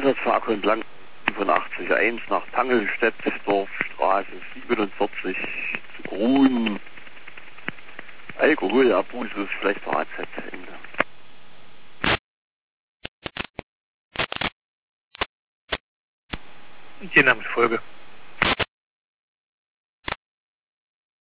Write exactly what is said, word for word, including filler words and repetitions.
Einsatz für Akku entlang von achtzig eins nach Tangelstedt, Dorfstraße siebenundvierzig zu Grun. Alkoholabusus, vielleicht war A Z Ende. Ihr Name ist Folge.